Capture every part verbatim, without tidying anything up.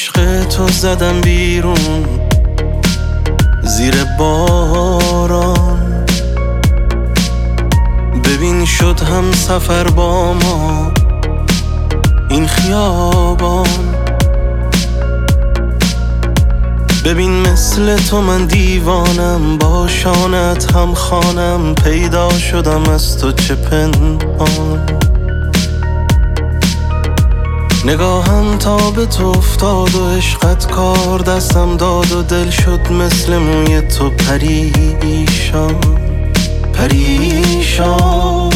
عشق تو زدم بیرون زیر باران، ببین شد هم سفر با ما این خیابان. ببین مثل تو من دیوانم، با شانت هم خانم، پیدا شدم از تو چه پنهان. نگاهم تا به تو افتاد و عشقت کار دستم داد و دل شد مثل موی تو پریشان پریشان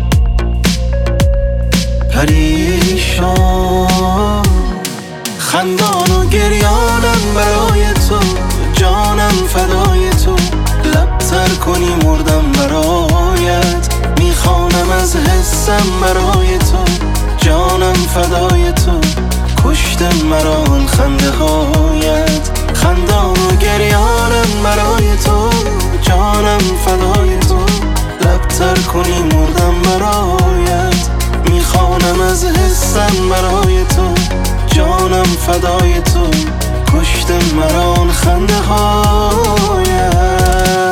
پریشان. خندان و گریانم برای تو، جانم فدای تو، لب تر کنی مردم برایت، میخوانم از حسم برای تو، جانم فدای تو، کشته مرا آن خنده هایت. خندان و گریانم برای تو، جانم فدای تو، لب تر کنی مردم برایت، میخوانم از حسم برای تو، جانم فدای تو، کشته مرا آن خنده هایت.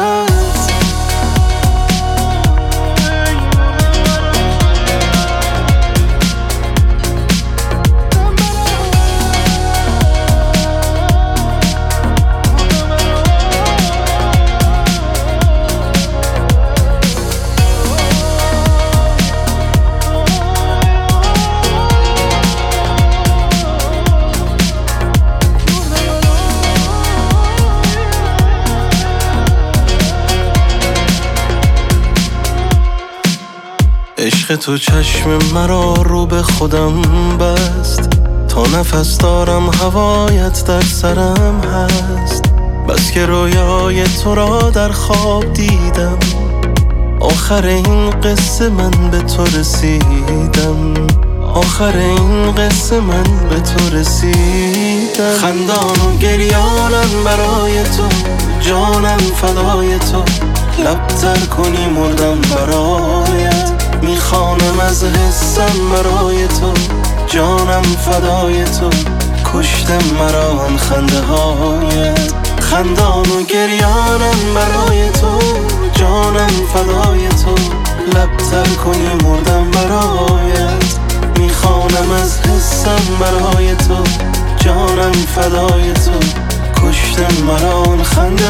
عشق تو چشم مرا رو به خودم بست، تا نفس دارم هوایت در سرم هست. بس که رویای تو را در خواب دیدم، آخر این قصه من به تو رسیدم، آخر این قصه من به تو رسیدم. خندان و گریانم برای تو، جانم فدای تو، لب تر کنی مردم برایت، میخوانم از حسم برای تو، جانم فدای تو، کشته مرا آن خنده هایت. خندان و گریانم برای تو، جانم فدای تو، لب تر کنی مردم برایت، میخوانم از حسم برای تو، جانم فدای تو، کشته مرا آن خنده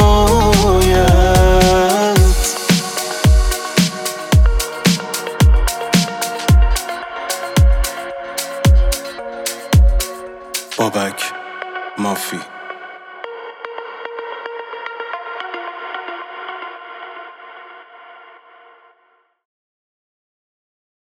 هایت. بابک مافی.